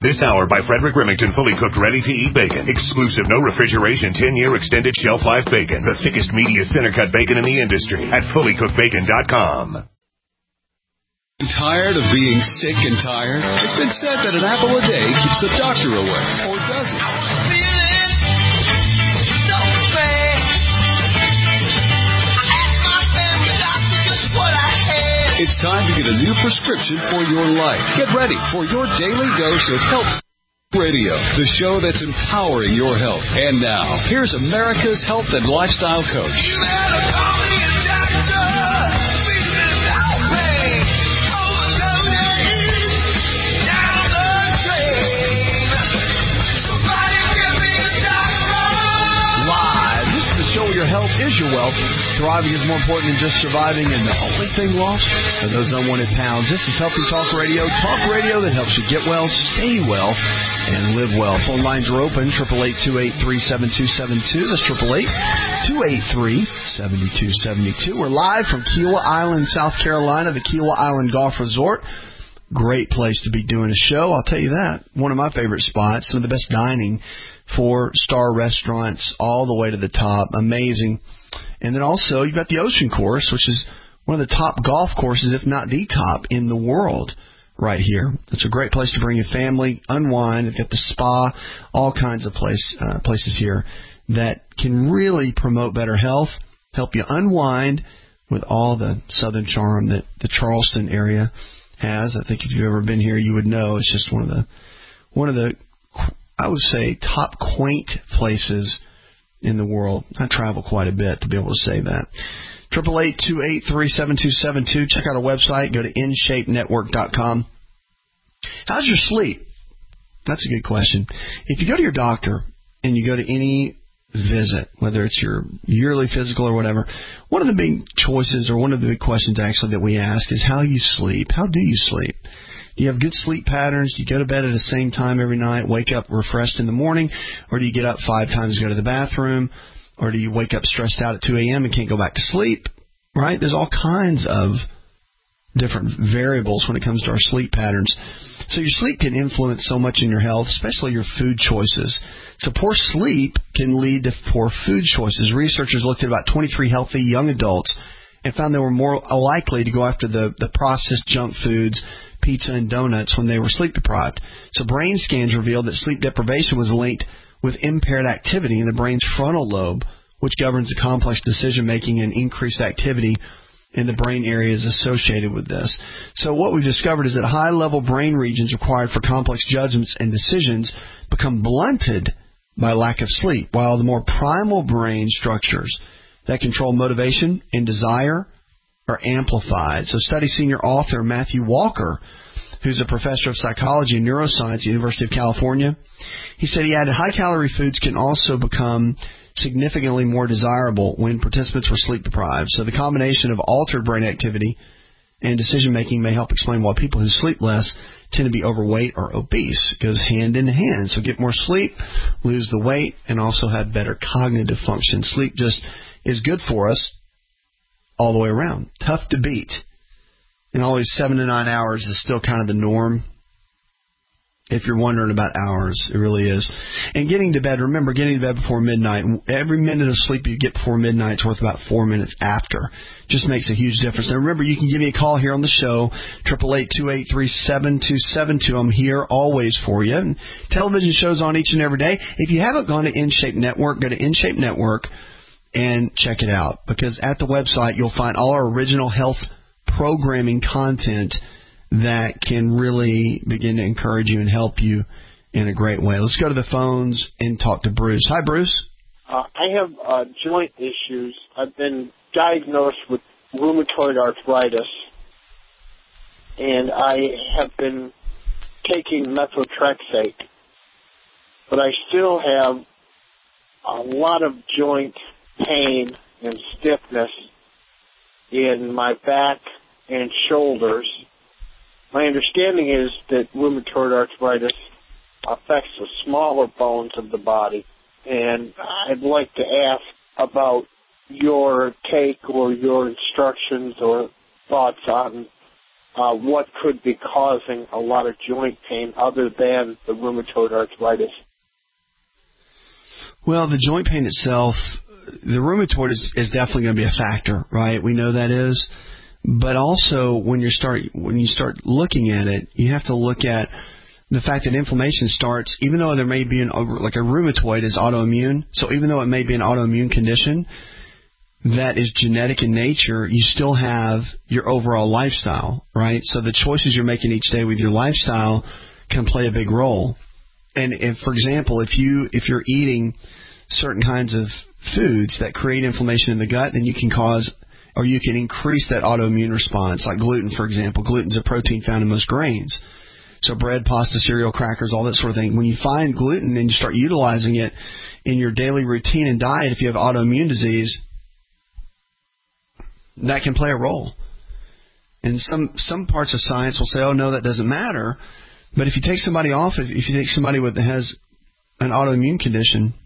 This hour by Frederick Remington, fully cooked, ready-to-eat bacon. Exclusive, no refrigeration, 10-year extended shelf life bacon. The thickest, meatiest center-cut bacon in the industry at fullycookedbacon.com. Tired of being sick and tired? It's been said that an apple a day keeps the doctor away. Or does it? It's time to get a new prescription for your life. Get ready for your daily dose of Health Radio, the show that's empowering your health. And now, here's America's health and lifestyle coach. Your health is your wealth. Thriving is more important than just surviving, and the only thing lost are those unwanted pounds. This is Healthy Talk Radio that helps you get well, stay well, and live well. Phone lines are open, 888-283-7272. That's 888-283-7272. We're live from Kiawah Island, South Carolina, the Kiawah Island Golf Resort. Great place to be doing a show, I'll tell you that. One of my favorite spots, some of the best dining, 4-star restaurants all the way to the top. Amazing. And then also you've got the Ocean Course, which is one of the top golf courses, if not the top in the world right here. It's a great place to bring your family, unwind. They've got the spa, all kinds of places here that can really promote better health, help you unwind with all the southern charm that the Charleston area has. I think if you've ever been here, you would know it's just one of the I would say top quaint places in the world. I travel quite a bit to be able to say that. 888-283-7272. Check out our website. Go to InShapeNetwork.com. How's your sleep? That's a good question. If you go to your doctor and you go to any visit, whether it's your yearly physical or whatever, one of the big choices or one of the big questions actually that we ask is how you sleep. How do you sleep? Do you have good sleep patterns? Do you go to bed at the same time every night, wake up refreshed in the morning? Or do you get up 5 times to go to the bathroom? Or do you wake up stressed out at 2 a.m. and can't go back to sleep? Right? There's all kinds of different variables when it comes to our sleep patterns. So your sleep can influence so much in your health, especially your food choices. So poor sleep can lead to poor food choices. Researchers looked at about 23 healthy young adults and found they were more likely to go after the processed junk foods, pizza and donuts, when they were sleep deprived. So brain scans revealed that sleep deprivation was linked with impaired activity in the brain's frontal lobe, which governs the complex decision-making and increased activity in the brain areas associated with this. So what we've discovered is that high-level brain regions required for complex judgments and decisions become blunted by lack of sleep, while the more primal brain structures that control motivation and desire are amplified. So study senior author Matthew Walker, who's a professor of psychology and neuroscience at the University of California, he said he added high-calorie foods can also become significantly more desirable when participants were sleep deprived. So the combination of altered brain activity and decision-making may help explain why people who sleep less tend to be overweight or obese. It goes hand in hand. So get more sleep, lose the weight, and also have better cognitive function. Sleep just is good for us all the way around. Tough to beat. And always 7 to 9 hours is still kind of the norm. If you're wondering about hours, it really is. And getting to bed, remember, getting to bed before midnight. Every minute of sleep you get before midnight is worth about 4 minutes after. Just makes a huge difference. Now, remember, you can give me a call here on the show, 888-283-7272. I'm here always for you. And television shows on each and every day. If you haven't gone to InShape Network, go to InShape Network and check it out. Because at the website, you'll find all our original health programming content that can really begin to encourage you and help you in a great way. Let's go to the phones and talk to Bruce. Hi, Bruce. I have joint issues. I've been diagnosed with rheumatoid arthritis, and I have been taking methotrexate, but I still have a lot of joint pain and stiffness in my back and shoulders. My understanding is that rheumatoid arthritis affects the smaller bones of the body, and I'd like to ask about your take or your instructions or thoughts on what could be causing a lot of joint pain other than the rheumatoid arthritis? Well, the joint pain itself, the rheumatoid is definitely going to be a factor, right? We know that is. But also, when you start looking at it, you have to look at the fact that inflammation starts, even though there may be like a rheumatoid is autoimmune, so even though it may be an autoimmune condition that is genetic in nature, you still have your overall lifestyle, right? So the choices you're making each day with your lifestyle can play a big role. And for example, if you're eating certain kinds of foods that create inflammation in the gut, then you can cause, or you can increase that autoimmune response, like gluten, for example. Gluten's a protein found in most grains. So bread, pasta, cereal, crackers, all that sort of thing. When you find gluten and you start utilizing it in your daily routine and diet, if you have autoimmune disease, that can play a role. And some parts of science will say, oh, no, that doesn't matter. But if you take somebody off, if you take somebody that has an autoimmune condition,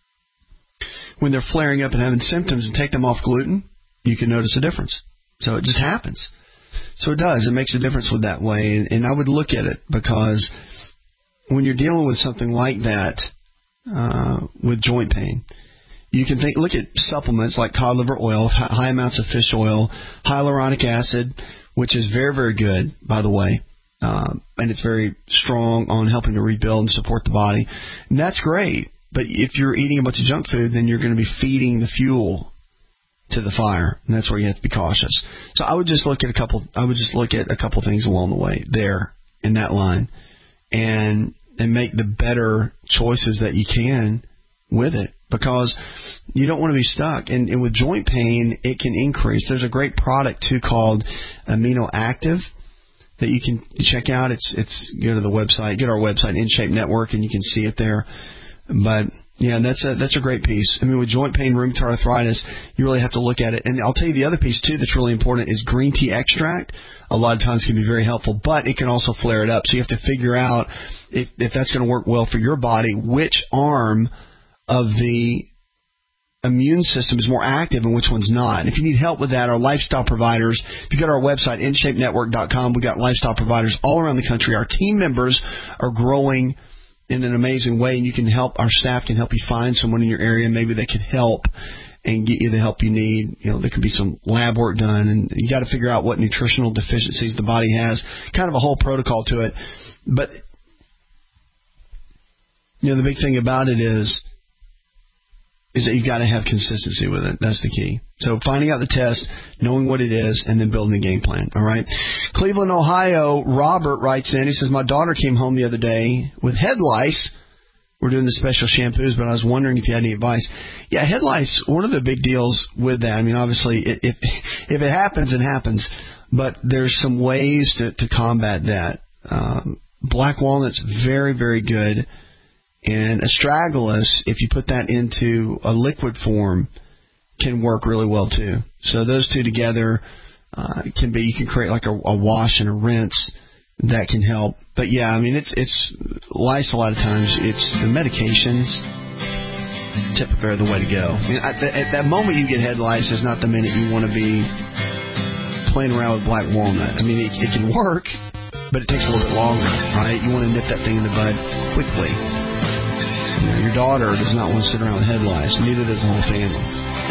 when they're flaring up and having symptoms and take them off gluten, you can notice a difference. So it just happens. So it does. It makes a difference with that way. And I would look at it, because when you're dealing with something like that, with joint pain, you can look at supplements like cod liver oil, high amounts of fish oil, hyaluronic acid, which is very, very good, by the way. And it's very strong on helping to rebuild and support the body. And that's great. But if you're eating a bunch of junk food, then you're going to be feeding the fuel to the fire, and that's where you have to be cautious. So I would just look at a couple things along the way there in that line, and make the better choices that you can with it, because you don't want to be stuck. And with joint pain, it can increase. There's a great product too called Amino Active that you can check out. It's go to the website, get our website, InShape Network, and you can see it there. But yeah, that's a great piece. I mean, with joint pain, rheumatoid arthritis, you really have to look at it. And I'll tell you the other piece, too, that's really important is green tea extract. A lot of times can be very helpful, but it can also flare it up. So you have to figure out if that's going to work well for your body, which arm of the immune system is more active and which one's not. And if you need help with that, our lifestyle providers, if you go to our website, InShapeNetwork.com, we've got lifestyle providers all around the country. Our team members are growing in an amazing way, and our staff can help you find someone in your area maybe that can help and get you the help you need. You know, there can be some lab work done, and you got to figure out what nutritional deficiencies the body has, kind of a whole protocol to it. But, you know, the big thing about it is that you've got to have consistency with it. That's the key. So finding out the test, knowing what it is, and then building a game plan. All right. Cleveland, Ohio, Robert writes in. He says, my daughter came home the other day with head lice. We're doing the special shampoos, but I was wondering if you had any advice. Yeah, head lice, one of the big deals with that. I mean, obviously, if it happens, it happens. But there's some ways to combat that. Black walnut's very, very good. And astragalus, if you put that into a liquid form, can work really well too. So those two together you can create like a wash and a rinse that can help. But yeah, I mean it's lice a lot of times. It's the medications typically are the way to go. I mean, at that moment you get head lice is not the minute you want to be playing around with black walnut. I mean it can work, but it takes a little bit longer, right? You want to nip that thing in the bud quickly. Your daughter does not want to sit around with head lice. Neither does the whole family.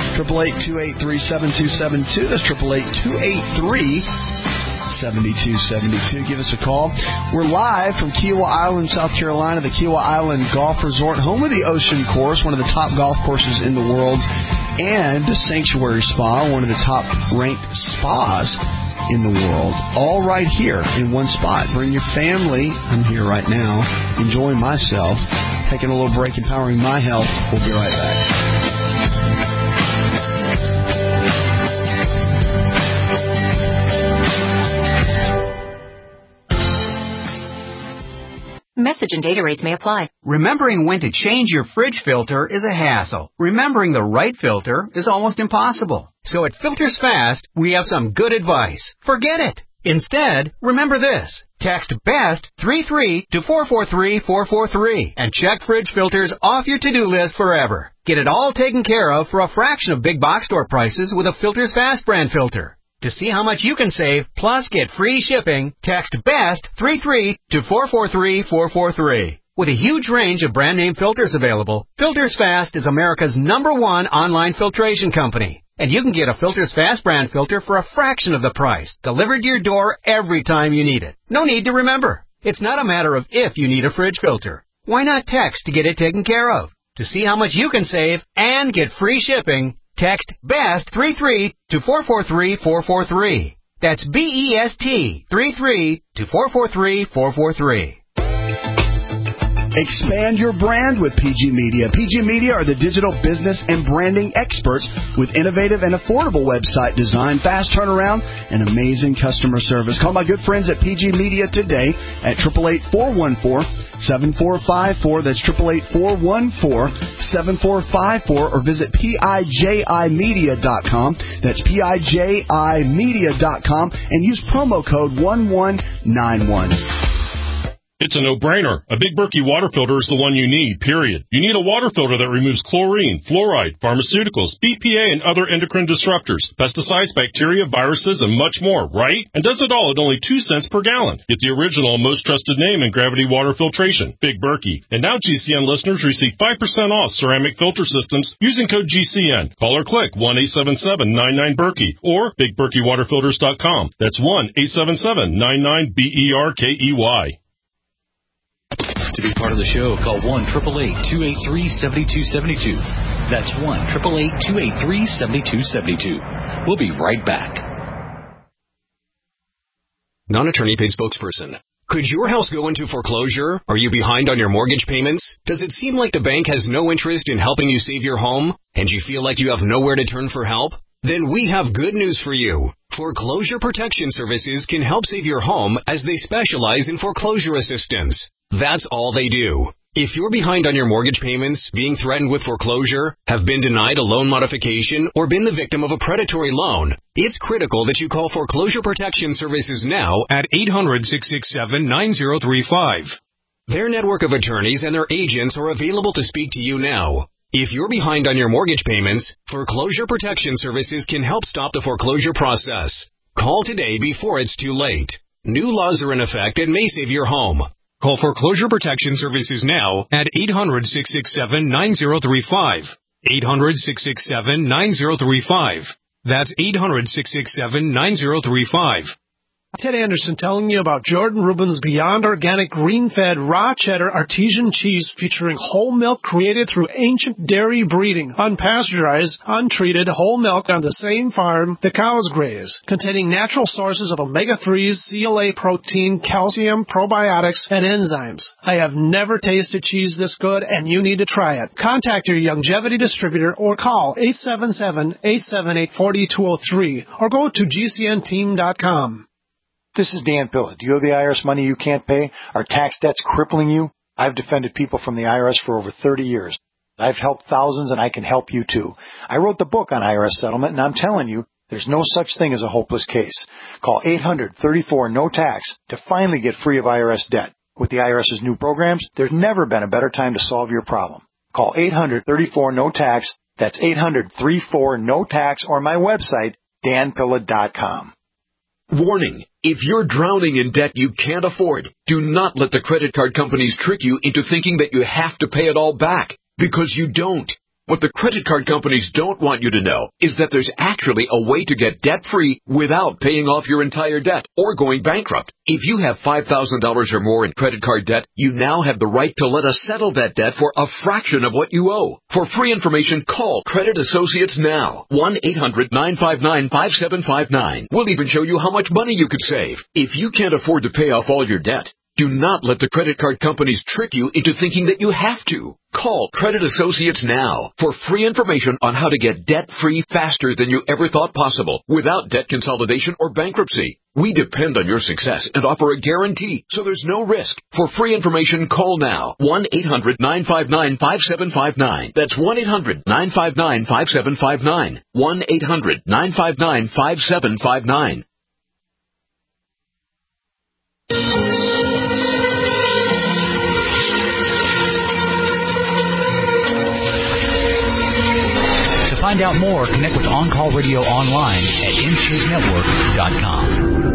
888-283-7272. That's 888-283-7272. Give us a call. We're live from Kiowa Island, South Carolina, the Kiowa Island Golf Resort, home of the Ocean Course, one of the top golf courses in the world, and the Sanctuary Spa, one of the top-ranked spas in the world, all right here in one spot. Bring your family. I'm here right now, enjoying myself, taking a little break, empowering my health. We'll be right back. Message and data rates may apply. Remembering when to change your fridge filter is a hassle. Remembering the right filter is almost impossible. So at Filters Fast, we have some good advice. Forget it. Instead, remember this. Text BEST 33 to 443-443 and check fridge filters off your to-do list forever. Get it all taken care of for a fraction of big box store prices with a Filters Fast brand filter. To see how much you can save, plus get free shipping, text BEST33 to 443-443. With a huge range of brand name filters available, Filters Fast is America's #1 online filtration company. And you can get a Filters Fast brand filter for a fraction of the price, delivered to your door every time you need it. No need to remember. It's not a matter of if you need a fridge filter. Why not text to get it taken care of? To see how much you can save and get free shipping, text BEST33 to 443-443. That's BEST 33 to 443-443. Expand your brand with PG Media. PG Media are the digital business and branding experts with innovative and affordable website design, fast turnaround, and amazing customer service. Call my good friends at PG Media today at 888-414-7454. That's 888-414-7454, or visit PIJImedia.com. That's PIJImedia.com, and use promo code 1191. It's a no-brainer. A Big Berkey water filter is the one you need, period. You need a water filter that removes chlorine, fluoride, pharmaceuticals, BPA, and other endocrine disruptors, pesticides, bacteria, viruses, and much more, right? And does it all at only 2 cents per gallon. Get the original, most trusted name in gravity water filtration, Big Berkey. And now GCN listeners receive 5% off ceramic filter systems using code GCN. Call or click 1-877-99-BERKEY or BigBerkeyWaterFilters.com. That's 1-877-99-BERKEY. To be part of the show, call 1-888-283-7272. That's 1-888-283-7272. We'll be right back. Non-attorney paid spokesperson. Could your house go into foreclosure? Are you behind on your mortgage payments? Does it seem like the bank has no interest in helping you save your home? And you feel like you have nowhere to turn for help? Then we have good news for you. Foreclosure Protection Services can help save your home as they specialize in foreclosure assistance. That's all they do. If you're behind on your mortgage payments, being threatened with foreclosure, have been denied a loan modification, or been the victim of a predatory loan, it's critical that you call Foreclosure Protection Services now at 800-667-9035. Their network of attorneys and their agents are available to speak to you now. If you're behind on your mortgage payments, Foreclosure Protection Services can help stop the foreclosure process. Call today before it's too late. New laws are in effect and may save your home. Call Foreclosure Protection Services now at 800-667-9035. 800-667-9035. That's 800-667-9035. Ted Anderson telling you about Jordan Rubin's Beyond Organic Green-Fed Raw Cheddar Artesian Cheese featuring whole milk created through ancient dairy breeding, unpasteurized, untreated whole milk on the same farm the cows graze, containing natural sources of omega-3s, CLA protein, calcium, probiotics, and enzymes. I have never tasted cheese this good, and you need to try it. Contact your Longevity distributor or call 877-878-4203 or go to GCNteam.com. This is Dan Pilla. Do you owe the IRS money you can't pay? Are tax debts crippling you? I've defended people from the IRS for over 30 years. I've helped thousands, and I can help you too. I wrote the book on IRS settlement, and I'm telling you, there's no such thing as a hopeless case. Call 800-34-NO-TAX to finally get free of IRS debt. With the IRS's new programs, there's never been a better time to solve your problem. Call 800-34-NO-TAX. That's 800-34-NO-TAX, or my website, danpilla.com. Warning. If you're drowning in debt you can't afford, do not let the credit card companies trick you into thinking that you have to pay it all back, because you don't. What the credit card companies don't want you to know is that there's actually a way to get debt-free without paying off your entire debt or going bankrupt. If you have $5,000 or more in credit card debt, you now have the right to let us settle that debt for a fraction of what you owe. For free information, call Credit Associates now. 1-800-959-5759. We'll even show you how much money you could save. If you can't afford to pay off all your debt, do not let the credit card companies trick you into thinking that you have to. Call Credit Associates now for free information on how to get debt-free faster than you ever thought possible without debt consolidation or bankruptcy. We depend on your success and offer a guarantee, so there's no risk. For free information, call now. 1-800-959-5759. That's 1-800-959-5759. 1-800-959-5759. To find find out more, connect with On Call Radio online at InShapeNetwork.com.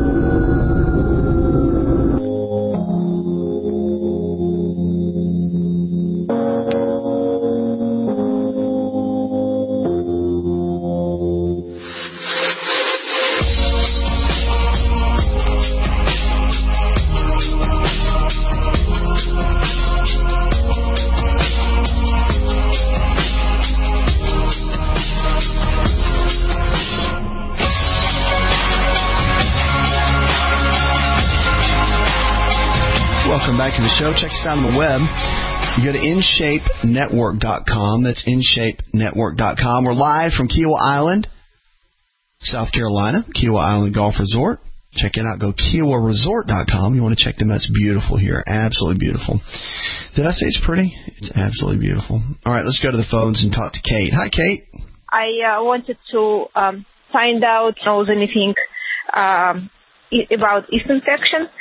Back to the show. Check us out on the web. You go to InShapeNetwork.com. That's InShapeNetwork.com. We're live from Kiowa Island, South Carolina, Kiowa Island Golf Resort. Check it out. Go KiowaResort.com. You want to check them out. It's beautiful here. Absolutely beautiful. Did I say it's pretty? It's absolutely beautiful. All right, let's go to the phones and talk to Kate. Hi, Kate. I wanted to find out if knows anything about yeast infection.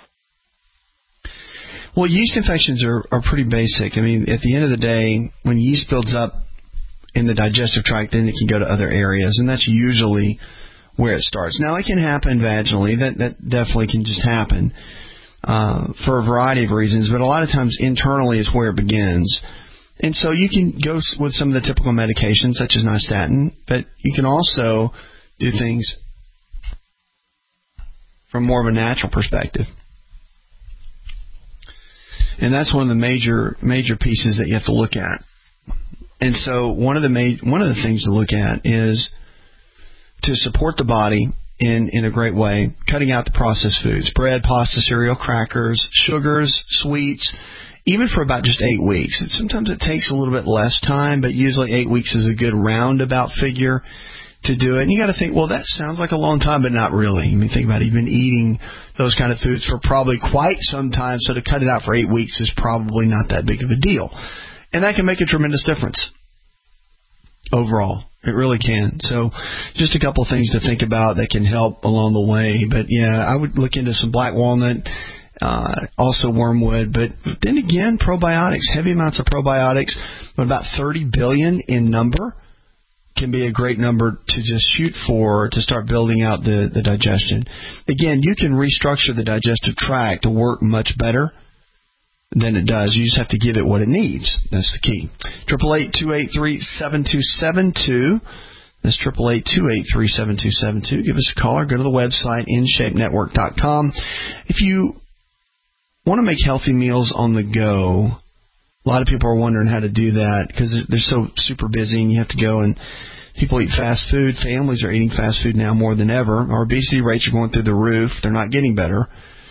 Well, yeast infections are pretty basic. I mean, at the end of the day, when yeast builds up in the digestive tract, then it can go to other areas, and that's usually where it starts. Now, it can happen vaginally. That definitely can just happen for a variety of reasons, but a lot of times internally is where it begins. And so you can go with some of the typical medications, such as nystatin, but you can also do things from more of a natural perspective. And that's one of the major pieces that you have to look at. And so one of the things to look at is to support the body in a great way, cutting out the processed foods, bread, pasta, cereal, crackers, sugars, sweets, even for about just 8 weeks. Sometimes it takes a little bit less time, but usually 8 weeks is a good roundabout figure to do it. And you got to think, well, that sounds like a long time, but not really. I mean, think about it. You've been eating those kind of foods for probably quite some time, so to cut it out for 8 weeks is probably not that big of a deal. And that can make a tremendous difference overall. It really can. So just a couple of things to think about that can help along the way. But, yeah, I would look into some black walnut, also wormwood. But then again, probiotics, heavy amounts of probiotics, but about 30 billion in number, can be a great number to just shoot for to start building out the digestion. Again, you can restructure the digestive tract to work much better than it does. You just have to give it what it needs. That's the key. 888-283-7272. That's 888-283-7272. Give us a call or go to the website, InShapeNetwork.com. If you want to make healthy meals on the go, a lot of people are wondering how to do that because they're so super busy and you have to go and people eat fast food. Families are eating fast food now more than ever. Our obesity rates are going through the roof. They're not getting better.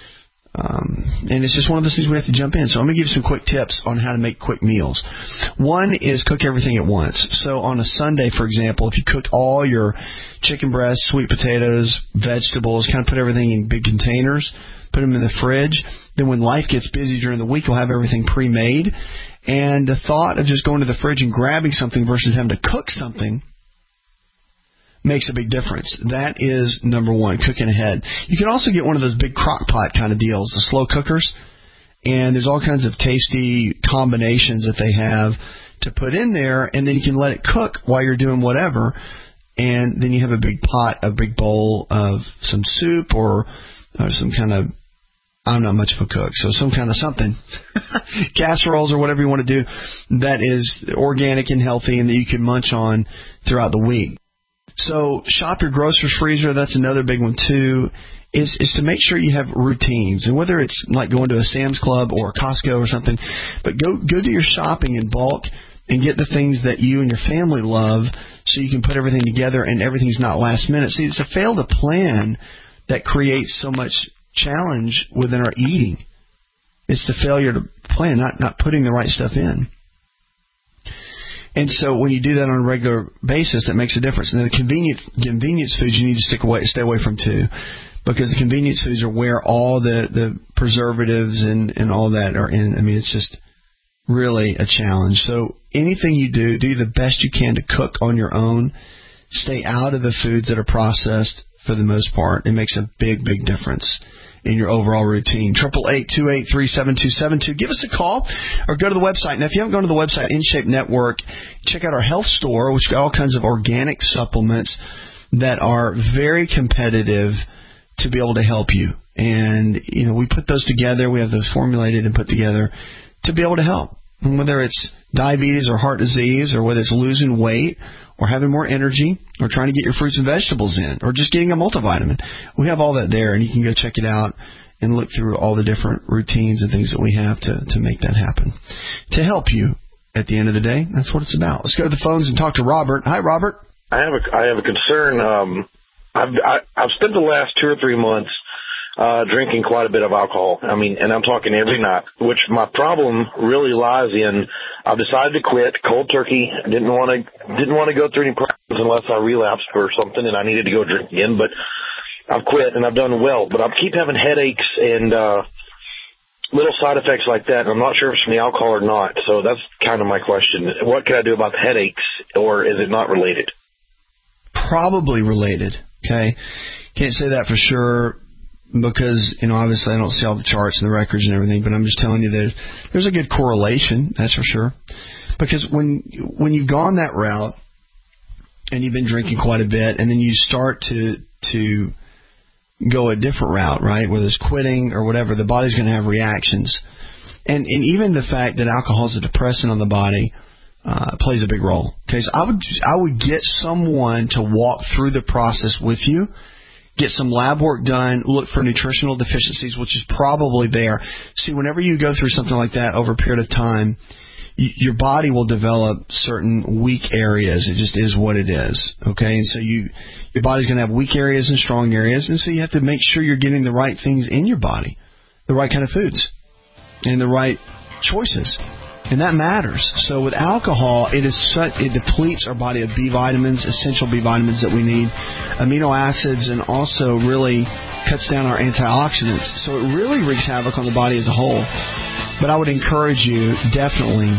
And it's just one of those things we have to jump in. So I'm going to give you some quick tips on how to make quick meals. One is cook everything at once. So on a Sunday, for example, if you cook all your chicken breasts, sweet potatoes, vegetables, kind of put everything in big containers, put them in the fridge, then when life gets busy during the week, you'll have everything pre-made. And the thought of just going to the fridge and grabbing something versus having to cook something makes a big difference. That is number one, cooking ahead. You can also get one of those big crock pot kind of deals, the slow cookers. And there's all kinds of tasty combinations that they have to put in there. And then you can let it cook while you're doing whatever. And then you have a big pot, a big bowl of some soup or some kind of, I'm not much of a cook, so some kind of something, casseroles or whatever you want to do that is organic and healthy and that you can munch on throughout the week. So shop your grocer's freezer. That's another big one, too, is to make sure you have routines. And whether it's like going to a Sam's Club or a Costco or something, but go do your shopping in bulk and get the things that you and your family love so you can put everything together and everything's not last minute. See, it's a fail to plan that creates so much challenge within our eating. It's the failure to plan, not putting the right stuff in. And so when you do that on a regular basis, that makes a difference. Now, the convenience foods you need to stay away from too, because the convenience foods are where all the preservatives and all that are in. I mean, it's just really a challenge. So anything you do the best you can to cook on your own. Stay out of the foods that are processed for the most part. It makes a big, big difference in your overall routine. 888-283-7272. Give us a call or go to the website. Now, if you haven't gone to the website, InShape Network, check out our health store, which got all kinds of organic supplements that are very competitive to be able to help you. And, we put those together. We have those formulated and put together to be able to help. And whether it's diabetes or heart disease, or whether it's losing weight or having more energy or trying to get your fruits and vegetables in or just getting a multivitamin, we have all that there, and you can go check it out and look through all the different routines and things that we have to make that happen. To help you at the end of the day, that's what it's about. Let's go to the phones and talk to Robert. Hi, Robert. I have a concern. I've spent the last 2 or 3 months drinking quite a bit of alcohol. And I'm talking every night, which my problem really lies in. I've decided to quit cold turkey. I didn't want to go through any problems unless I relapsed or something and I needed to go drink again, but I've quit and I've done well, but I keep having headaches and, little side effects like that. And I'm not sure if it's from the alcohol or not. So that's kind of my question. What can I do about the headaches, or is it not related? Probably related. Okay. Can't say that for sure, because, obviously I don't see all the charts and the records and everything, but I'm just telling you there's a good correlation, that's for sure. Because when you've gone that route and you've been drinking quite a bit, and then you start to go a different route, right, whether it's quitting or whatever, the body's going to have reactions. And even the fact that alcohol is a depressant on the body plays a big role. Okay, so I would get someone to walk through the process with you. Get some lab work done, look for nutritional deficiencies, which is probably there. See, whenever you go through something like that over a period of time, your body will develop certain weak areas. It just is what it is, okay? And so your body's going to have weak areas and strong areas, and so you have to make sure you're getting the right things in your body, the right kind of foods, and the right choices. And that matters. So with alcohol, it depletes our body of B vitamins, essential B vitamins that we need, amino acids, and also really cuts down our antioxidants. So it really wreaks havoc on the body as a whole. But I would encourage you definitely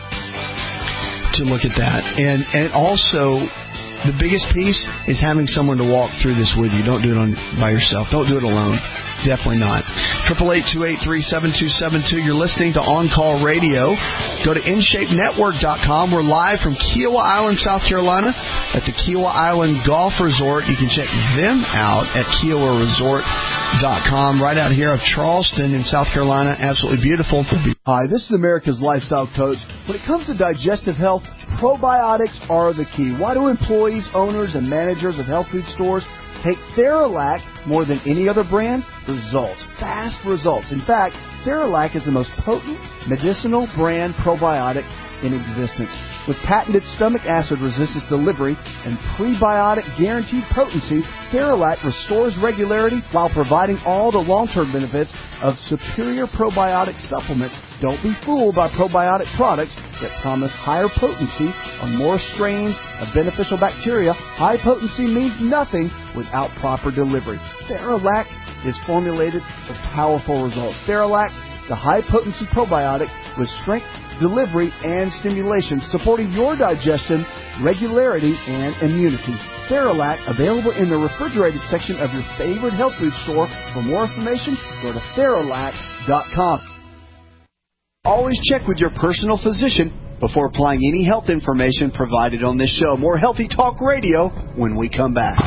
to look at that. And also, the biggest piece is having someone to walk through this with you. Don't do it by yourself. Don't do it alone. Definitely not. 888-283-7272. You're listening to On Call Radio. Go to InShapeNetwork.com. We're live from Kiowa Island, South Carolina, at the Kiowa Island Golf Resort. You can check them out at KiowaResort.com. Right out here of Charleston in South Carolina. Absolutely beautiful. Hi, this is America's Lifestyle Coach. When it comes to digestive health, probiotics are the key. Why do employees, owners, and managers of health food stores take Theralac more than any other brand? Results. Fast results. In fact, Theralac is the most potent medicinal brand probiotic in existence. With patented stomach acid resistance delivery and prebiotic guaranteed potency, Theralac restores regularity while providing all the long-term benefits of superior probiotic supplements. Don't be fooled by probiotic products that promise higher potency on more strains of beneficial bacteria. High potency means nothing without proper delivery. Theralac is formulated for powerful results. Theralac, the high-potency probiotic with strength, delivery, and stimulation, supporting your digestion, regularity, and immunity. Theralac, available in the refrigerated section of your favorite health food store. For more information, go to Theralac.com. Always check with your personal physician before applying any health information provided on this show. More Healthy Talk Radio when we come back.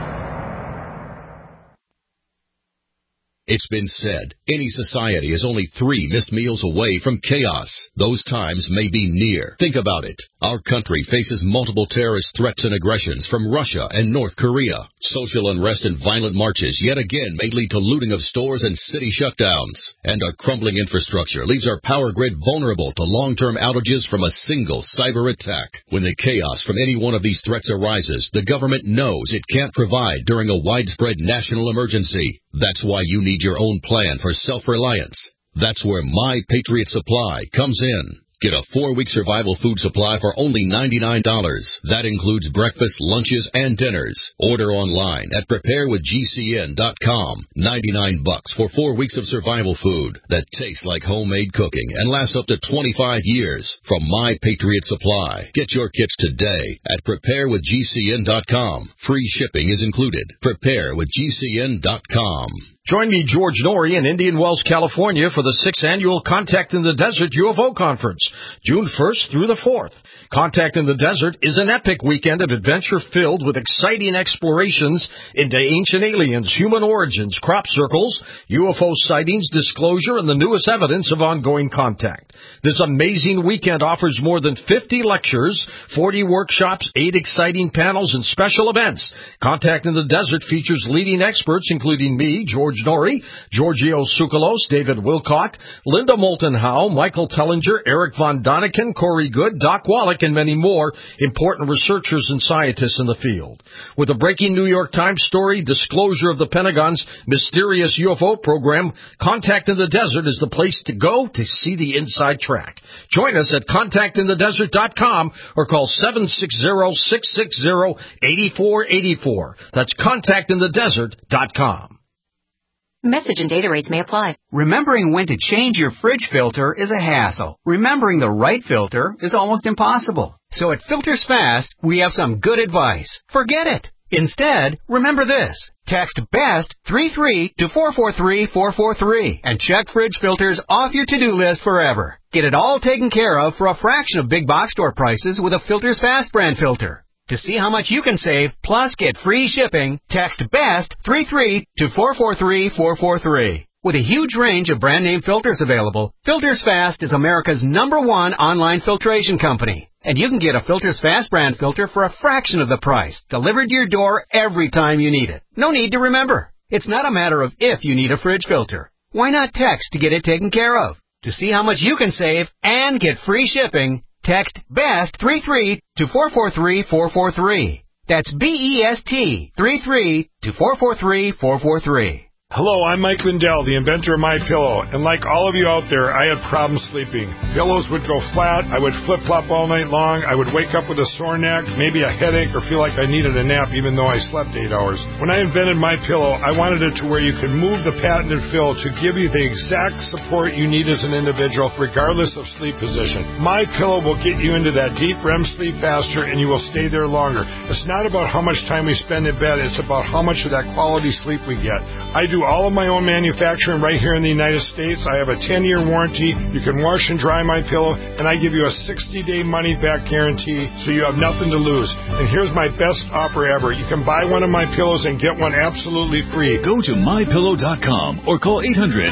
It's been said, any society is only 3 missed meals away from chaos. Those times may be near. Think about it. Our country faces multiple terrorist threats and aggressions from Russia and North Korea. Social unrest and violent marches yet again may lead to looting of stores and city shutdowns. And our crumbling infrastructure leaves our power grid vulnerable to long-term outages from a single cyber attack. When the chaos from any one of these threats arises, the government knows it can't provide during a widespread national emergency. That's why you need your own plan for self-reliance. That's where My Patriot Supply comes in. Get a 4-week survival food supply for only $99. That includes breakfast, lunches, and dinners. Order online at preparewithgcn.com. $99 for 4 weeks of survival food that tastes like homemade cooking and lasts up to 25 years from My Patriot Supply. Get your kits today at preparewithgcn.com. Free shipping is included. Preparewithgcn.com. Join me, George Norrie, in Indian Wells, California for the 6th Annual Contact in the Desert UFO Conference, June 1st through the 4th. Contact in the Desert is an epic weekend of adventure filled with exciting explorations into ancient aliens, human origins, crop circles, UFO sightings, disclosure, and the newest evidence of ongoing contact. This amazing weekend offers more than 50 lectures, 40 workshops, 8 exciting panels, and special events. Contact in the Desert features leading experts including me, George Norrie, Giorgio Tsoukalos, David Wilcock, Linda Moulton Howe, Michael Tellinger, Eric Von Daniken, Corey Good, Doc Wallach, and many more important researchers and scientists in the field. With a breaking New York Times story, disclosure of the Pentagon's mysterious UFO program, Contact in the Desert is the place to go to see the inside track. Join us at contactinthedesert.com or call 760-660-8484. That's contactinthedesert.com. Message and data rates may apply. Remembering when to change your fridge filter is a hassle. Remembering the right filter is almost impossible. So at Filters Fast, we have some good advice. Forget it. Instead, remember this. Text BEST 33 to 443-443 and check fridge filters off your to-do list forever. Get it all taken care of for a fraction of big box store prices with a Filters Fast brand filter. To see how much you can save, plus get free shipping, text BEST 33 to 443-443. With a huge range of brand name filters available, Filters Fast is America's #1 online filtration company. And you can get a Filters Fast brand filter for a fraction of the price, delivered to your door every time you need it. No need to remember. It's not a matter of if you need a fridge filter. Why not text to get it taken care of? To see how much you can save and get free shipping, text BEST 33 to 443-443. That's BEST 33 to 443-443. Hello, I'm Mike Lindell, the inventor of MyPillow, and like all of you out there, I had problems sleeping. Pillows would go flat, I would flip-flop all night long, I would wake up with a sore neck, maybe a headache, or feel like I needed a nap even though I slept 8 hours. When I invented MyPillow, I wanted it to where you could move the patented fill to give you the exact support you need as an individual, regardless of sleep position. MyPillow will get you into that deep REM sleep faster, and you will stay there longer. It's not about how much time we spend in bed, it's about how much of that quality sleep we get. I do all of my own manufacturing right here in the United States. I have a 10-year warranty. You can wash and dry my pillow, and I give you a 60-day money-back guarantee, so you have nothing to lose. And here's my best offer ever. You can buy one of my pillows and get one absolutely free. Go to mypillow.com or call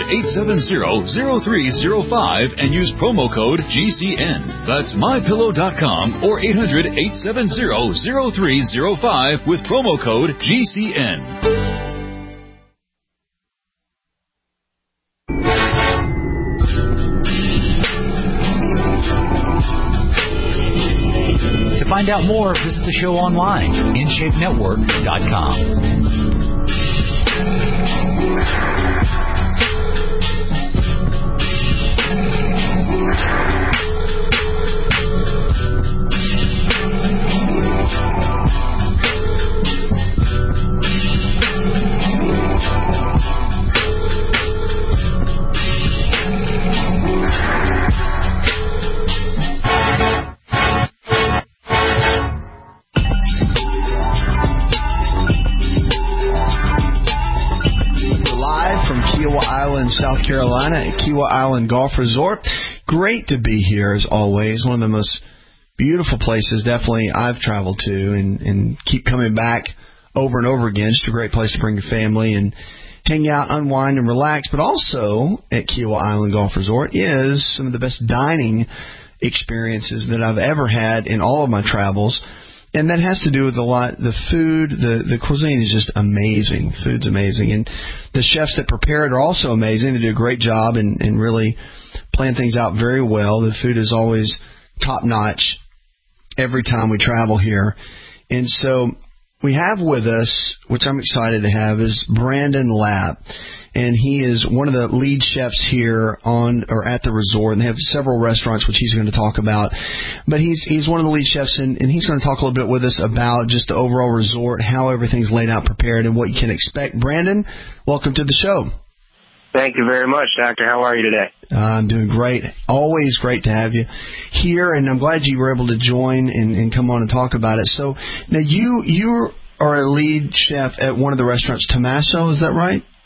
800-870-0305 and use promo code GCN. That's mypillow.com or 800-870-0305 with promo code GCN. To find out more, visit the show online, InShapeNetwork.com. South Carolina at Kiawah Island Golf Resort. Great to be here as always. One of the most beautiful places definitely I've traveled to and keep coming back over and over again. Just a great place to bring your family and hang out, unwind, and relax. But also at Kiawah Island Golf Resort is some of the best dining experiences that I've ever had in all of my travels. And that has to do with a lot. The food, the cuisine is just amazing. Food's amazing. And the chefs that prepare it are also amazing. They do a great job and really plan things out very well. The food is always top-notch every time we travel here. And so we have with us, which I'm excited to have, is Brandon Lapp. And he is one of the lead chefs here on or at the resort. And they have several restaurants, which he's going to talk about. But he's one of the lead chefs, and he's going to talk a little bit with us about just the overall resort, how everything's laid out, prepared, and what you can expect. Brandon, welcome to the show. Thank you very much, Doctor. How are you today? I'm doing great. Always great to have you here, and I'm glad you were able to join and come on and talk about it. So now you are a lead chef at one of the restaurants, Tommaso, is that right?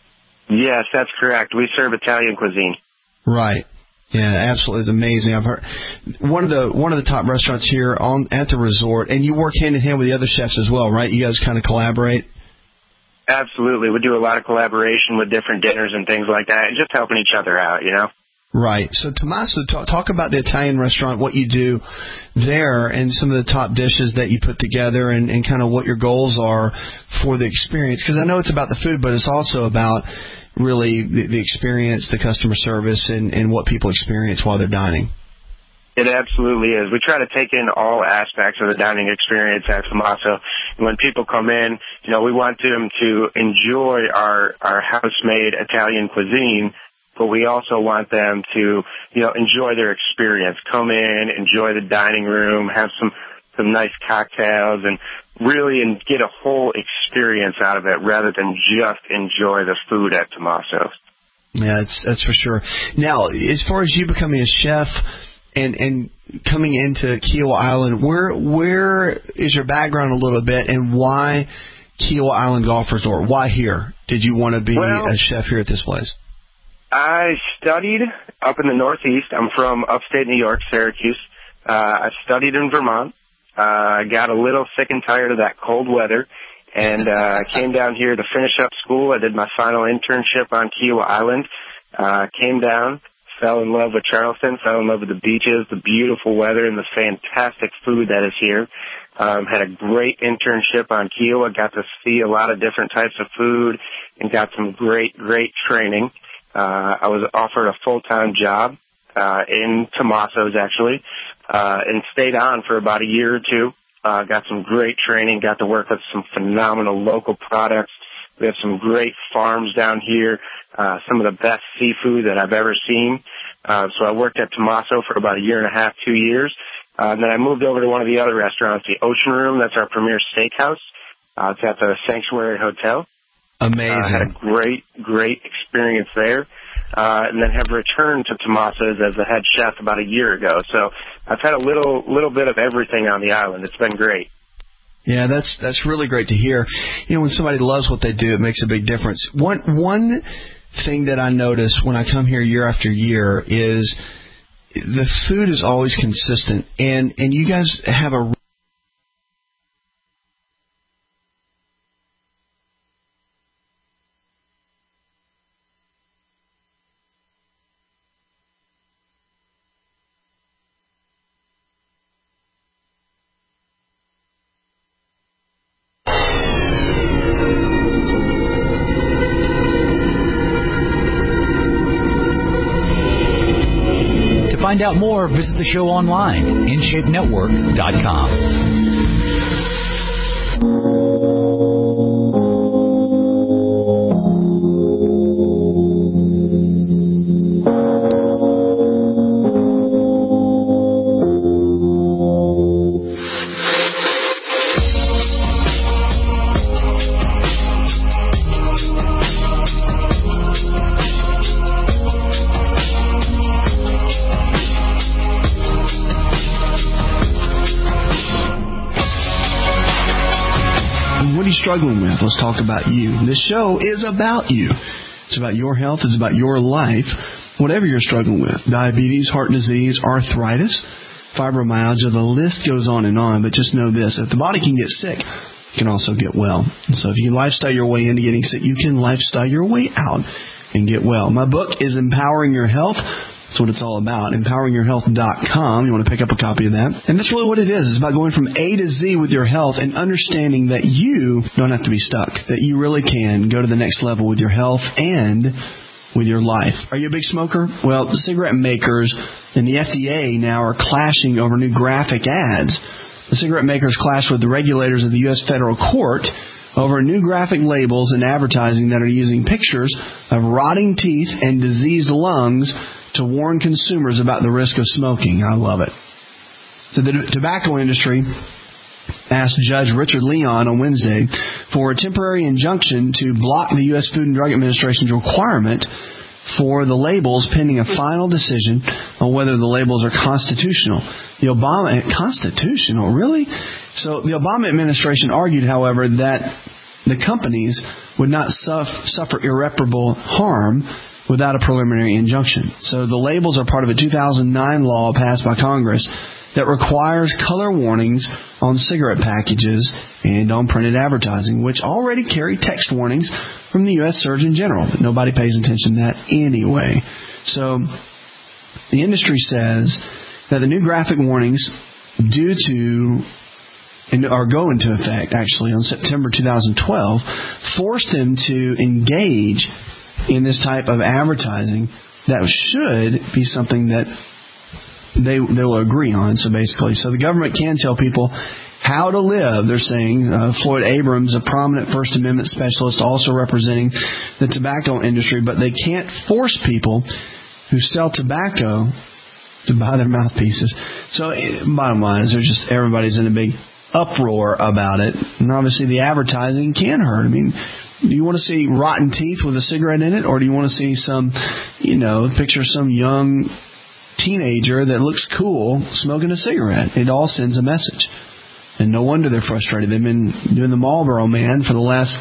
Yes, that's correct. We serve Italian cuisine. Right. Yeah, absolutely. It's amazing. I've heard one of the top restaurants here at the resort, and you work hand in hand with the other chefs as well, right? You guys kind of collaborate. Absolutely. We do a lot of collaboration with different dinners and things like that, and just helping each other out, you know? Right. So, Tommaso, talk about the Italian restaurant, what you do there, and some of the top dishes that you put together, and kind of what your goals are for the experience. Because I know it's about the food, but it's also about really the experience, the customer service, and what people experience while they're dining. It absolutely is. We try to take in all aspects of the dining experience at Tommaso. When people come in, you know, we want them to enjoy our house-made Italian cuisine, but we also want them to, you know, enjoy their experience. Come in, enjoy the dining room, have some nice cocktails, and really get a whole experience out of it rather than just enjoy the food at Tommaso. Yeah, that's for sure. Now, as far as you becoming a chef and coming into Kiawah Island, where is your background a little bit, and why Kiawah Island Golf Resort? Why here? Did you want to be a chef here at this place? I studied up in the Northeast. I'm from upstate New York, Syracuse. I studied in Vermont. I got a little sick and tired of that cold weather, and came down here to finish up school. I did my final internship on Kiawah Island. Came down, fell in love with Charleston, fell in love with the beaches, the beautiful weather, and the fantastic food that is here. Had a great internship on Kiawah, got to see a lot of different types of food, and got some great training. I was offered a full-time job in Tommaso's, actually, and stayed on for about a year or two. Got some great training, got to work with some phenomenal local products. We have some great farms down here, some of the best seafood that I've ever seen. So I worked at Tommaso for about a year and a half, 2 years. And then I moved over to one of the other restaurants, the Ocean Room. That's our premier steakhouse. It's at the Sanctuary Hotel. Amazing. Had a great experience there. And then have returned to Tommaso's as the head chef about a year ago. So I've had a little bit of everything on the island. It's been great. Yeah, that's really great to hear. You know, when somebody loves what they do, it makes a big difference. One thing that I notice when I come here year after year is the food is always consistent, and you guys have a To find out more, visit the show online, InShapeNetwork.com. struggling with. Let's talk about you. This show is about you. It's about your health. It's about your life. Whatever you're struggling with, diabetes, heart disease, arthritis, fibromyalgia, the list goes on. But just know this, if the body can get sick, it can also get well. And so if you can lifestyle your way into getting sick, you can lifestyle your way out and get well. My book is Empowering Your Health. That's what it's all about. EmpoweringYourHealth.com. You want to pick up a copy of that. And that's really what it is. It's about going from A to Z with your health and understanding that you don't have to be stuck, that you really can go to the next level with your health and with your life. Are you a big smoker? Well, the cigarette makers and the FDA now are clashing over new graphic ads. The cigarette makers clash with the regulators of the U.S. federal court over new graphic labels and advertising that are using pictures of rotting teeth and diseased lungs to warn consumers about the risk of smoking. I love it. So the tobacco industry asked Judge Richard Leon on Wednesday for a temporary injunction to block the U.S. Food and Drug Administration's requirement for the labels pending a final decision on whether the labels are constitutional. Constitutional? Really? So the Obama administration argued, however, that the companies would not suffer irreparable harm without a preliminary injunction. So the labels are part of a 2009 law passed by Congress that requires color warnings on cigarette packages and on printed advertising, which already carry text warnings from the U.S. Surgeon General. But nobody pays attention to that anyway. So the industry says that the new graphic warnings due to are going into effect actually on September 2012 forced them to engage in this type of advertising that should be something that they will agree on. So the government can tell people how to live. They're saying Floyd Abrams, a prominent First Amendment specialist, also representing the tobacco industry, but they can't force people who sell tobacco to buy their mouthpieces. So bottom line is, everybody's in a big uproar about it, and obviously the advertising can hurt. I mean, do you want to see rotten teeth with a cigarette in it, or do you want to see some, picture some young teenager that looks cool smoking a cigarette? It all sends a message. And no wonder they're frustrated. They've been doing the Marlboro Man for the last,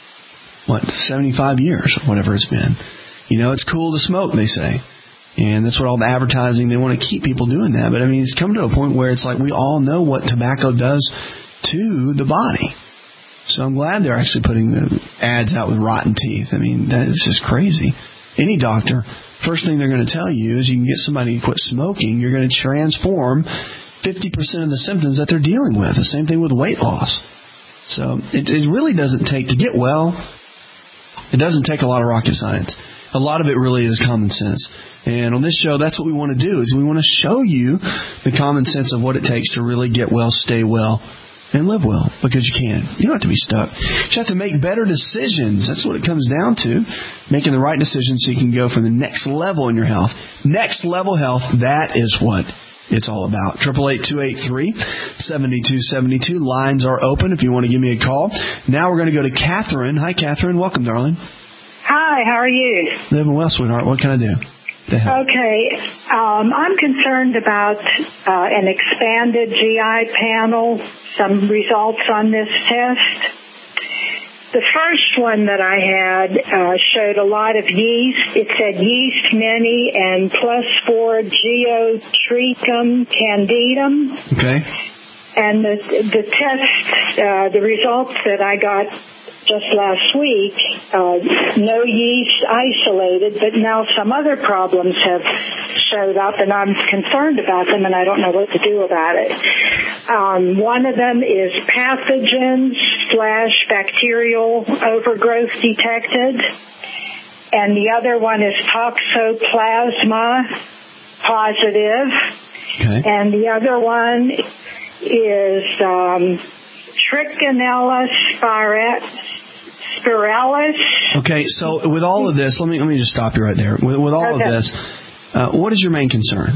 75 years, or whatever it's been. It's cool to smoke, they say. And that's what all the advertising, they want to keep people doing that. But, it's come to a point where it's like we all know what tobacco does to the body. So I'm glad they're actually putting the ads out with rotten teeth. That is just crazy. Any doctor, first thing they're going to tell you is you can get somebody to quit smoking. You're going to transform 50% of the symptoms that they're dealing with. The same thing with weight loss. So it really doesn't take, to get well, it doesn't take a lot of rocket science. A lot of it really is common sense. And on this show, that's what we want to do, is we want to show you the common sense of what it takes to really get well, stay well, and live well, because you can. You don't have to be stuck. You have to make better decisions. That's what it comes down to, making the right decisions so you can go from the next level in your health. Next level health, that is what it's all about. 888-283-7272. Lines are open if you want to give me a call. Now we're going to go to Catherine. Hi, Catherine. Welcome, darling. Hi, how are you? Living well, sweetheart. What can I do? Okay. I'm concerned about an expanded GI panel, some results on this test. The first one that I had showed a lot of yeast. It said yeast mini and +4 Geotrichum candidum. Okay. And the test, the results that I got just last week, no yeast isolated, but now some other problems have showed up, and I'm concerned about them, and I don't know what to do about it. One of them is pathogens/bacterial overgrowth detected, and the other one is toxoplasma positive, and the other one is Trichinella spiralis. Okay, so with all of this, let me just stop you right there. With all of this, what is your main concern?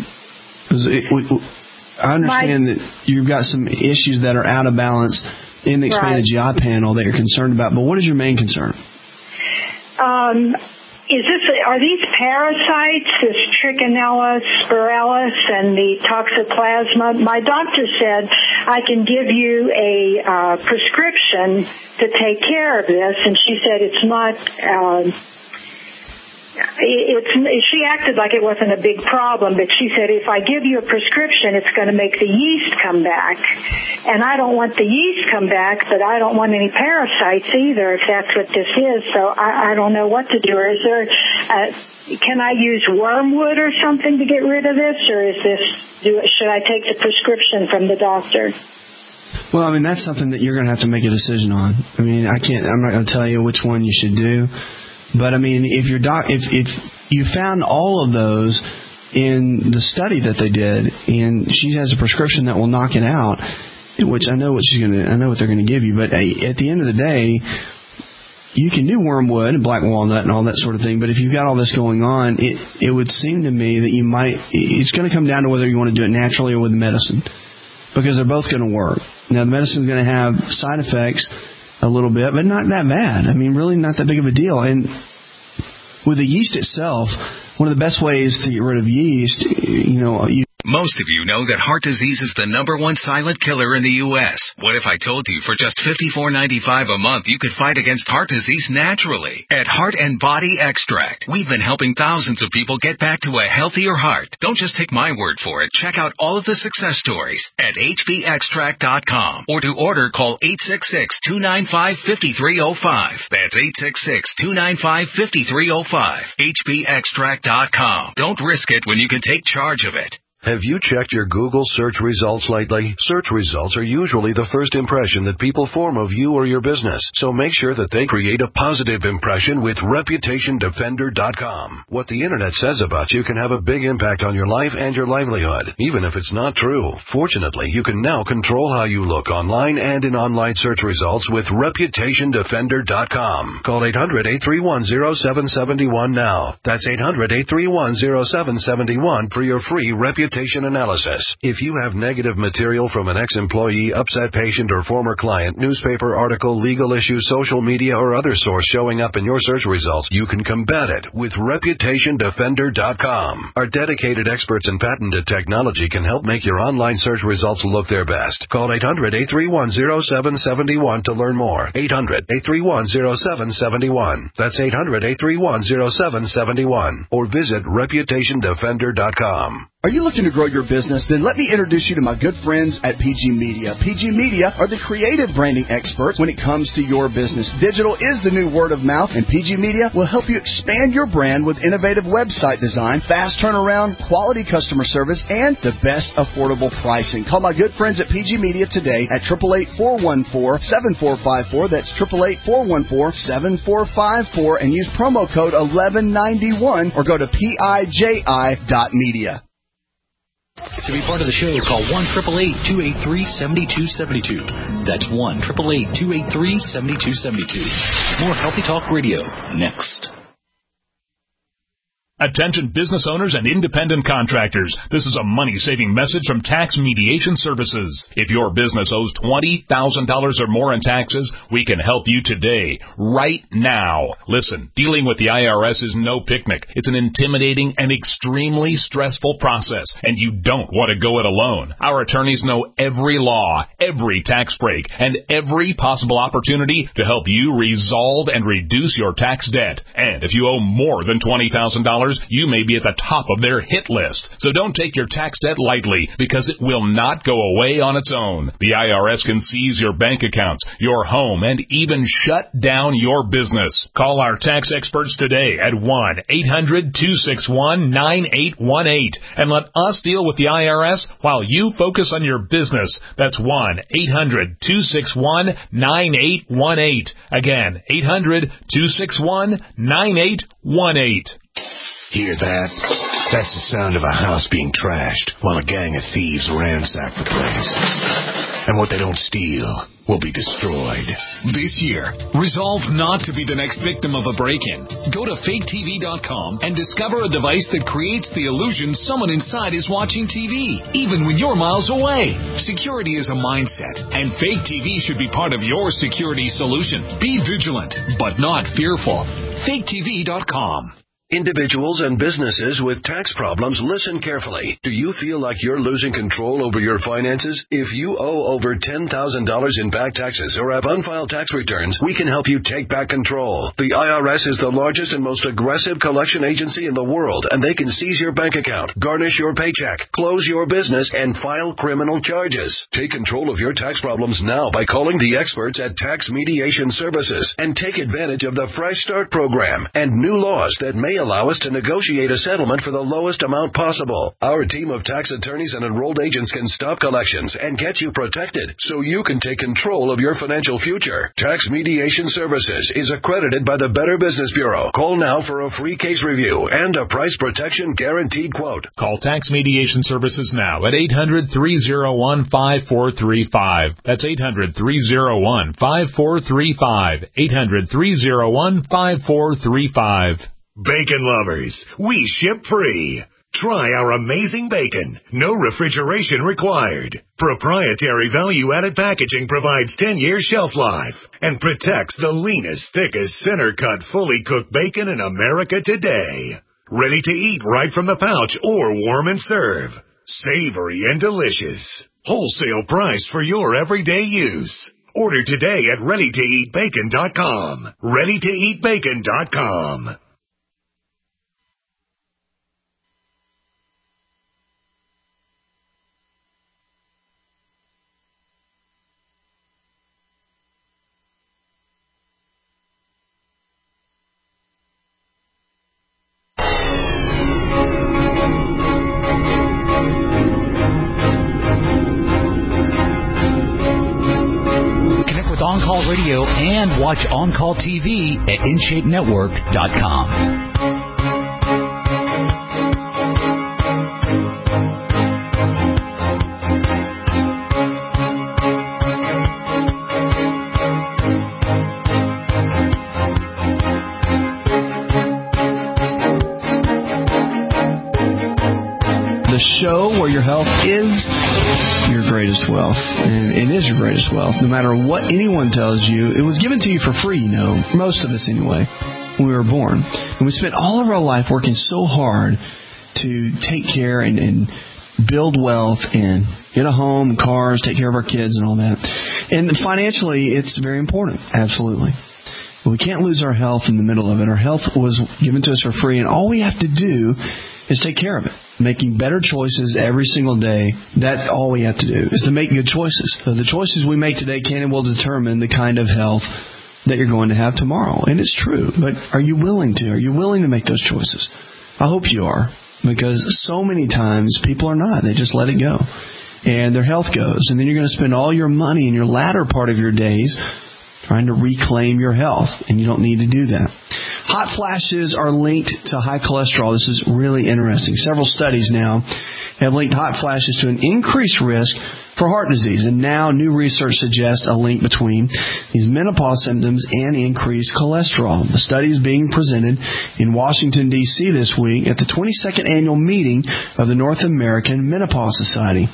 I understand that you've got some issues that are out of balance in the expanded GI panel that you're concerned about, but what is your main concern? Are these parasites, this Trichinella spiralis and the toxoplasma? My doctor said I can give you a prescription to take care of this, and she said it's not. She acted like it wasn't a big problem, but she said if I give you a prescription, it's going to make the yeast come back. And I don't want the yeast come back, but I don't want any parasites either, if that's what this is. So I don't know what to do. Or is there, can I use wormwood or something to get rid of this, or should I take the prescription from the doctor? Well, that's something that you're going to have to make a decision on. I'm not going to tell you which one you should do. But if you found all of those in the study that they did, and she has a prescription that will knock it out, which I know what they're going to give you. But at the end of the day, you can do wormwood and black walnut and all that sort of thing. But if you've got all this going on, it would seem to me that it's going to come down to whether you want to do it naturally or with medicine, because they're both going to work. Now, the medicine is going to have side effects a little bit, but not that bad. Really not that big of a deal. And with the yeast itself, one of the best ways to get rid of yeast, you Most of you know that heart disease is the #1 silent killer in the U.S. What if I told you for just $54.95 a month you could fight against heart disease naturally? At Heart and Body Extract, we've been helping thousands of people get back to a healthier heart. Don't just take my word for it. Check out all of the success stories at hbextract.com, or to order, call 866-295-5305. That's 866-295-5305. hbextract.com. Don't risk it when you can take charge of it. Have you checked your Google search results lately? Search results are usually the first impression that people form of you or your business, so make sure that they create a positive impression with ReputationDefender.com. What the Internet says about you can have a big impact on your life and your livelihood, even if it's not true. Fortunately, you can now control how you look online and in online search results with ReputationDefender.com. Call 800-831-0771 now. That's 800-831-0771 for your free reputation analysis. If you have negative material from an ex-employee, upset patient, or former client, newspaper article, legal issue, social media, or other source showing up in your search results, you can combat it with ReputationDefender.com. Our dedicated experts in patented technology can help make your online search results look their best. Call 800-831-0771 to learn more. 800-831-0771. That's 800-831-0771. Or visit ReputationDefender.com. Are you looking to grow your business? Then let me introduce you to my good friends at PG Media. PG Media are the creative branding experts when it comes to your business. Digital is the new word of mouth, and PG Media will help you expand your brand with innovative website design, fast turnaround, quality customer service, and the best affordable pricing. Call my good friends at PG Media today at 888-414-7454. That's 888-414-7454, and use promo code 1191 or go to PIJI.media. To be part of the show, call 1-888-283-7272. That's 1-888-283-7272. More Healthy Talk Radio next. Attention business owners and independent contractors. This is a money-saving message from Tax Mediation Services. If your business owes $20,000 or more in taxes, we can help you today, right now. Listen, dealing with the IRS is no picnic. It's an intimidating and extremely stressful process, and you don't want to go it alone. Our attorneys know every law, every tax break, and every possible opportunity to help you resolve and reduce your tax debt. And if you owe more than $20,000, you may be at the top of their hit list. So don't take your tax debt lightly, because it will not go away on its own. The IRS can seize your bank accounts, your home, and even shut down your business. Call our tax experts today at 1-800-261-9818 and let us deal with the IRS while you focus on your business. That's 1-800-261-9818. Again, 800-261-9818. Hear that? That's the sound of a house being trashed while a gang of thieves ransack the place. And what they don't steal will be destroyed. This year, resolve not to be the next victim of a break-in. Go to faketv.com and discover a device that creates the illusion someone inside is watching TV, even when you're miles away. Security is a mindset, and Fake TV should be part of your security solution. Be vigilant, but not fearful. faketv.com. Individuals and businesses with tax problems, listen carefully. Do you feel like you're losing control over your finances? If you owe over $10,000 in back taxes or have unfiled tax returns, we can help you take back control. The IRS is the largest and most aggressive collection agency in the world, and they can seize your bank account, garnish your paycheck, close your business, and file criminal charges. Take control of your tax problems now by calling the experts at Tax Mediation Services and take advantage of the Fresh Start program and new laws that may allow us to negotiate a settlement for the lowest amount possible. Our team of tax attorneys and enrolled agents can stop collections and get you protected so you can take control of your financial future. Tax Mediation Services is accredited by the Better Business Bureau. Call now for a free case review and a price protection guaranteed quote. Call Tax Mediation Services now at 800-301-5435. That's 800-301-5435. 800-301-5435. Bacon lovers, we ship free. Try our amazing bacon. No refrigeration required. Proprietary value-added packaging provides 10-year shelf life and protects the leanest, thickest, center-cut, fully cooked bacon in America today. Ready to eat right from the pouch or warm and serve. Savory and delicious. Wholesale price for your everyday use. Order today at ReadyToEatBacon.com. ReadyToEatBacon.com. On Call Radio and watch On Call TV at InShapeNetwork.com. The show where your health is your greatest wealth. And it is your greatest wealth. No matter what anyone tells you, it was given to you for free, most of us anyway, when we were born. And we spent all of our life working so hard to take care and build wealth and get a home, cars, take care of our kids and all that. And financially, it's very important. Absolutely. But we can't lose our health in the middle of it. Our health was given to us for free, and all we have to do is take care of it. Making better choices every single day, that's all we have to do, is to make good choices. So the choices we make today can and will determine the kind of health that you're going to have tomorrow. And it's true, but are you willing to? Are you willing to make those choices? I hope you are, because so many times people are not. They just let it go. And their health goes. And then you're going to spend all your money in your latter part of your days trying to reclaim your health, and you don't need to do that. Hot flashes are linked to high cholesterol. This is really interesting. Several studies now have linked hot flashes to an increased risk for heart disease, and now new research suggests a link between these menopause symptoms and increased cholesterol. The study is being presented in Washington, D.C. this week at the 22nd annual meeting of the North American Menopause Society.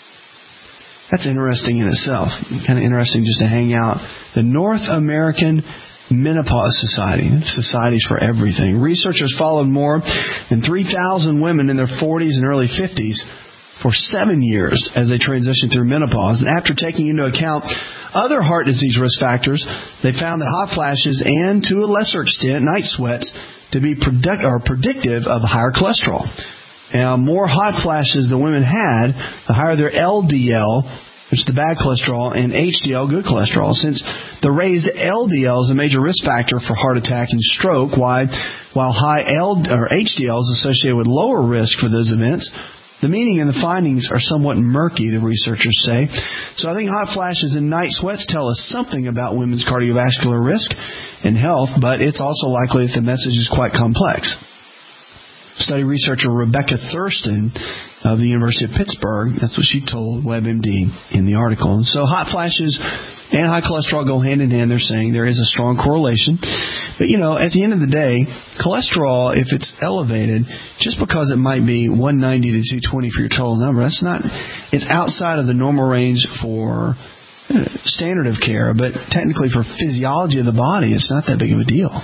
That's interesting in itself. Kind of interesting just to hang out. The North American Menopause Society. Societies for everything. Researchers followed more than 3,000 women in their 40s and early 50s for 7 years as they transitioned through menopause. And after taking into account other heart disease risk factors, they found that hot flashes and, to a lesser extent, night sweats to be predictive of higher cholesterol. Now, more hot flashes the women had, the higher their LDL, which is the bad cholesterol, and HDL, good cholesterol. Since the raised LDL is a major risk factor for heart attack and stroke, while high HDL is associated with lower risk for those events, the meaning and the findings are somewhat murky, the researchers say. So I think hot flashes and night sweats tell us something about women's cardiovascular risk and health, but it's also likely that the message is quite complex. Study researcher Rebecca Thurston of the University of Pittsburgh, that's what she told WebMD in the article. And so hot flashes and high cholesterol go hand in hand. They're saying there is a strong correlation. But, at the end of the day, cholesterol, if it's elevated, just because it might be 190 to 220 for your total number, it's outside of the normal range for standard of care. But technically for physiology of the body, it's not that big of a deal.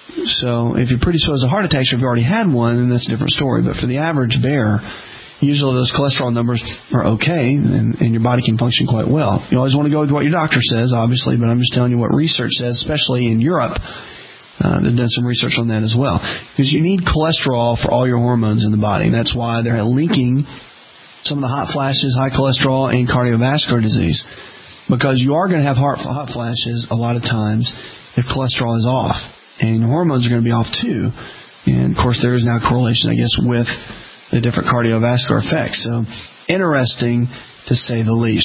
So if you're predisposed to heart attacks, or if you've already had one, then that's a different story. But for the average bear, usually those cholesterol numbers are okay, and your body can function quite well. You always want to go with what your doctor says, obviously, but I'm just telling you what research says, especially in Europe. They've done some research on that as well. Because you need cholesterol for all your hormones in the body. And that's why they're linking some of the hot flashes, high cholesterol, and cardiovascular disease. Because you are going to have hot flashes a lot of times if cholesterol is off. And your hormones are going to be off too. And, of course, there is now a correlation, I guess, with the different cardiovascular effects. So, interesting to say the least.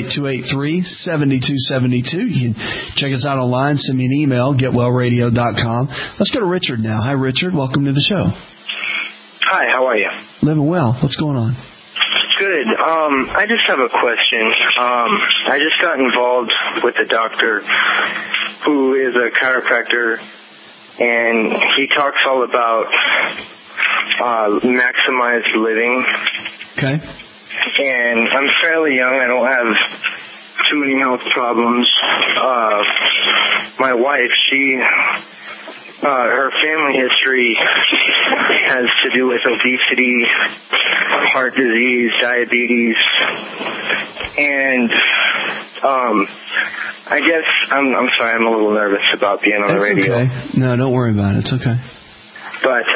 888-283-7272. You can check us out online. Send me an email, getwellradio.com. Let's go to Richard now. Hi, Richard. Welcome to the show. Hi, how are you? Living well. What's going on? Good. I just have a question. I just got involved with a doctor who is a chiropractor, and he talks all about maximized living. Okay. And I'm fairly young. I don't have too many health problems. My wife, she her family history has to do with obesity, heart disease, diabetes, and I guess I'm sorry, I'm a little nervous about being on the radio. Okay. No, don't worry about it. It's okay. But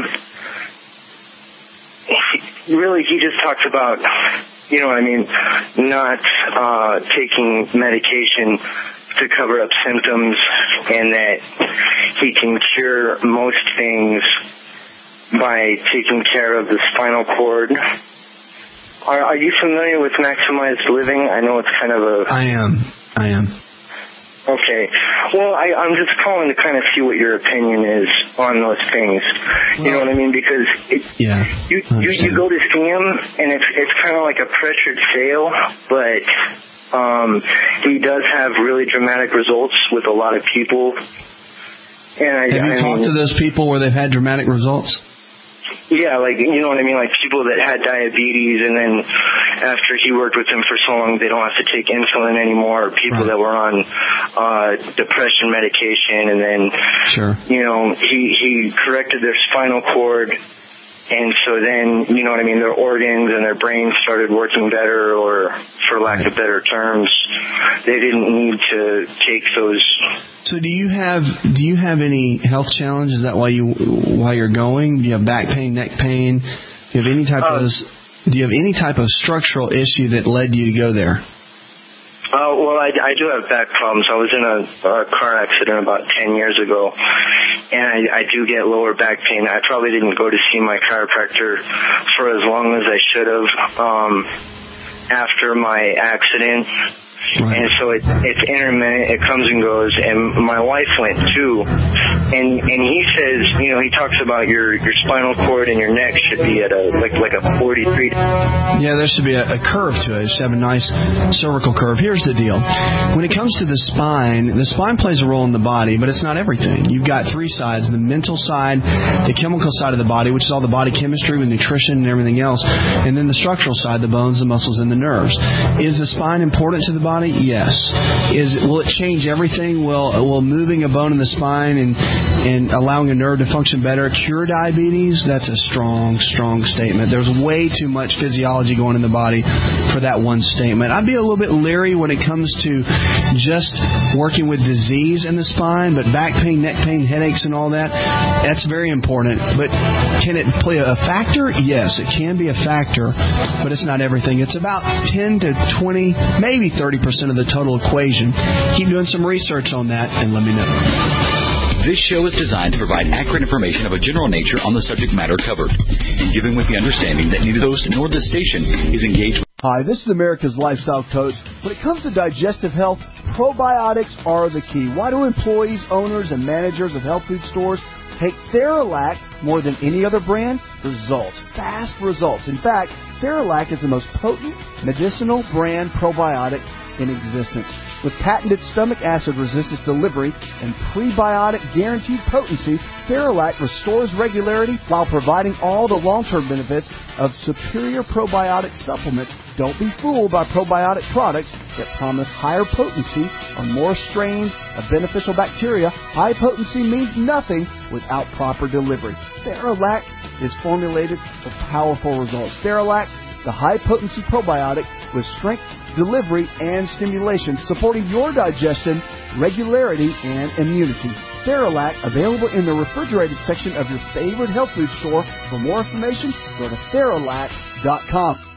really, he just talks about, you know what I mean, not taking medication to cover up symptoms, and that he can cure most things by taking care of the spinal cord. Are you familiar with Maximized Living? I know it's kind of a... I am. Okay. Well, I'm just calling to kind of see what your opinion is on those things. You know what I mean? Because you go to see him, and it's kind of like a pressured sale, but he does have really dramatic results with a lot of people. And have you talked to those people where they've had dramatic results? Yeah, like, you know what I mean, like people that had diabetes, and then after he worked with them for so long, they don't have to take insulin anymore, or people that were on depression medication, and then, you know, he corrected their spinal cord, and so then, you know what I mean, their organs and their brains started working better, or for lack of better terms, they didn't need to take those. So do you have any health challenges? Is that why you're going? Do you have back pain, neck pain? Do you have any type of structural issue that led you to go there? Well, I do have back problems. I was in a car accident about 10 years ago, and I do get lower back pain. I probably didn't go to see my chiropractor for as long as I should have after my accident. And so it's intermittent, it comes and goes, and my wife went too, and he says, you know, he talks about your spinal cord and your neck should be at a 43. Yeah, there should be a curve to it. It should have a nice cervical curve. Here's the deal. When it comes to the spine plays a role in the body, but it's not everything. You've got three sides: the mental side, the chemical side of the body, which is all the body chemistry with nutrition and everything else, and then the structural side, the bones, the muscles, and the nerves. Is the spine important to the body? Yes. Will it change everything? Will moving a bone in the spine and allowing a nerve to function better cure diabetes? That's a strong statement. There's way too much physiology going in the body for that one statement. I'd be a little bit leery when it comes to just working with disease in the spine, but back pain, neck pain, headaches, and all that's very important. But can it play a factor? Yes, it can be a factor, but it's not everything. It's about 10 to 20, maybe 30% of the total equation. Keep doing some research on that and let me know. This show is designed to provide accurate information of a general nature on the subject matter covered, and given with the understanding that neither the host nor the station is engaged with. Hi, this is America's Lifestyle Coach. When it comes to digestive health, probiotics are the key. Why do employees, owners, and managers of health food stores take Theralac more than any other brand? Results. Fast results. In fact, Theralac is the most potent medicinal brand probiotic in existence. With patented stomach acid resistance delivery and prebiotic guaranteed potency, Theralac restores regularity while providing all the long-term benefits of superior probiotic supplements. Don't be fooled by probiotic products that promise higher potency or more strains of beneficial bacteria. High potency means nothing without proper delivery. Theralac is formulated for powerful results. Theralac, the high-potency probiotic with strength, delivery, and stimulation, supporting your digestion, regularity, and immunity. Theralac, available in the refrigerated section of your favorite health food store. For more information, go to Theralac.com.